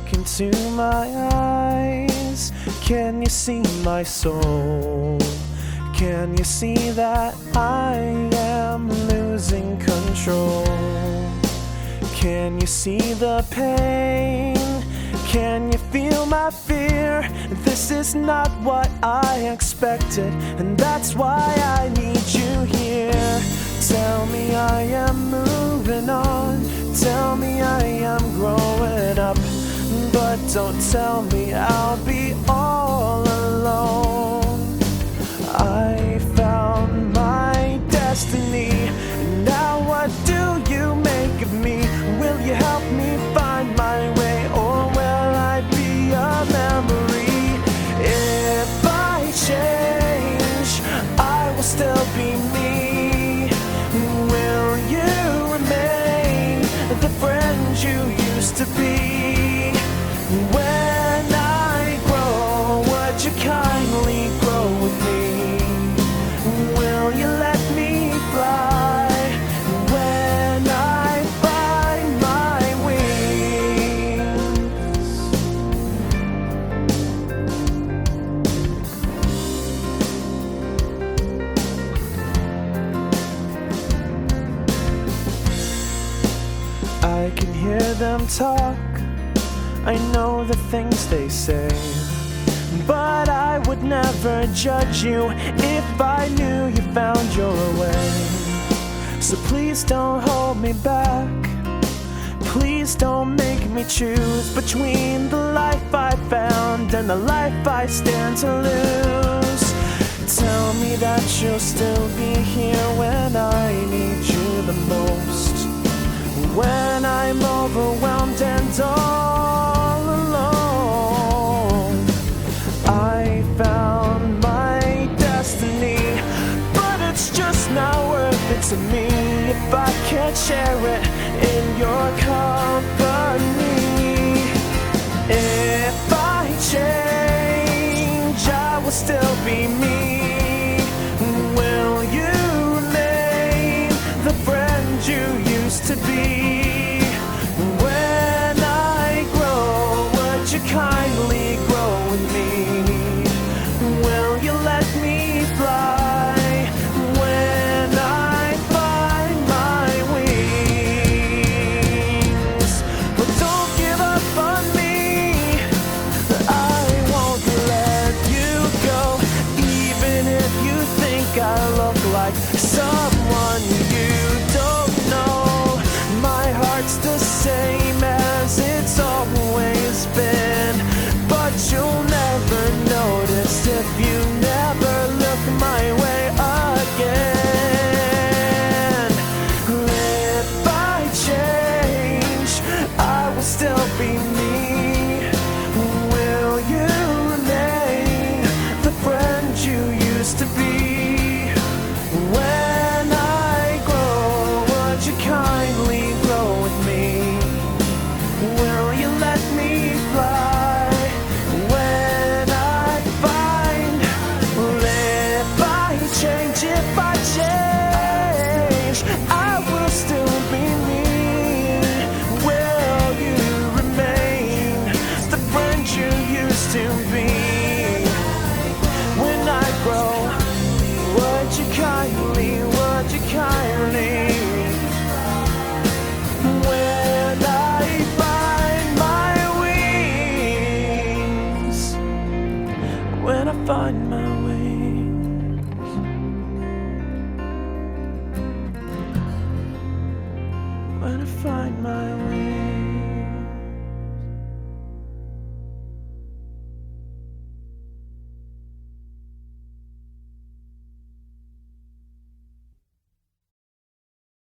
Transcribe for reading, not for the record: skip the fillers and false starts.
Look into my eyes. Can you see my soul? Can you see that I am losing control? Can you see the pain? Can you feel my fear? This is not what I expected, and that's why I need you here. Tell me I am moving on. Tell me I am growing up. But don't tell me I'll be all alone. I found my destiny. Now what do you make of me? Will you help me find my way, or will I be a memory? If I change, I will still be me. Will you remain the friend you used to be? When I grow, would you kindly grow with me? Will you let me fly when I find my wings? I can hear them talk. I know the things they say, but I would never judge you if I knew you found your way. So please don't hold me back. Please don't make me choose between the life I found and the life I stand to lose. Tell me that you'll still be here when I need you the most. When I'm overwhelmed and all alone, I found my destiny, but it's just not worth it to me if I can't share it in your company. If I change, I will still be me. Will you remain the friend you used to be? When I grow, would you kind